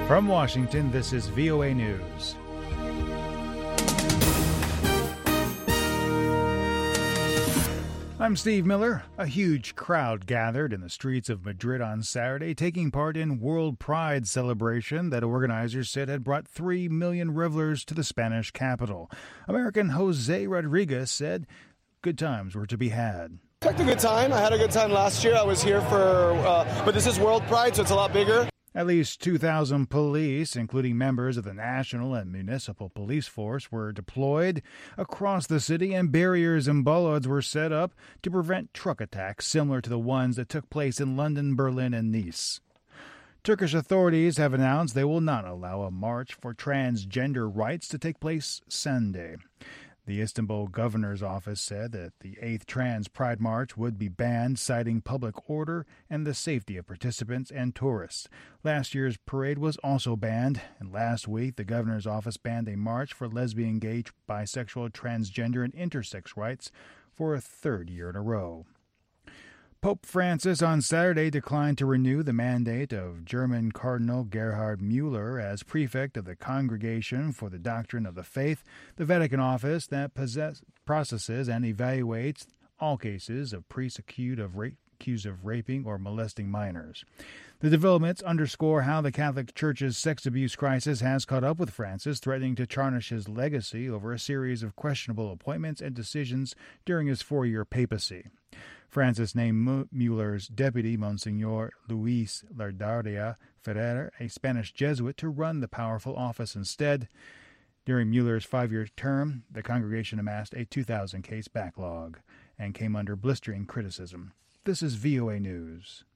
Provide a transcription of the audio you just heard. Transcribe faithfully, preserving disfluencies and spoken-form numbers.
From Washington, this is V O A News. I'm Steve Miller. A huge crowd gathered in the streets of Madrid on Saturday, taking part in World Pride celebration that organizers said had brought three million revelers to the Spanish capital. American Jose Rodriguez said good times were to be had. I had a good time. I had a good time last year. I was here for, uh, but this is World Pride, so it's a lot bigger. At least two thousand police, including members of the national and municipal police force, were deployed across the city, and barriers and bollards were set up to prevent truck attacks similar to the ones that took place in London, Berlin, and Nice. Turkish authorities have announced they will not allow a march for transgender rights to take place Sunday. The Istanbul governor's office said that the eighth Trans Pride March would be banned, citing public order and the safety of participants and tourists. Last year's parade was also banned, and last week the governor's office banned a march for lesbian, gay, bisexual, transgender, and intersex rights for a third year in a row. Pope Francis on Saturday declined to renew the mandate of German Cardinal Gerhard Müller as prefect of the Congregation for the Doctrine of the Faith, the Vatican office that possess, processes and evaluates all cases of priests accused of, rape, accused of raping or molesting minors. The developments underscore how the Catholic Church's sex abuse crisis has caught up with Francis, threatening to tarnish his legacy over a series of questionable appointments and decisions during his four-year papacy. Francis named Mueller's deputy, Monsignor Luis Lardaria Ferrer, a Spanish Jesuit, to run the powerful office instead. During Mueller's five-year term, the congregation amassed a two thousand case backlog and came under blistering criticism. This is V O A News.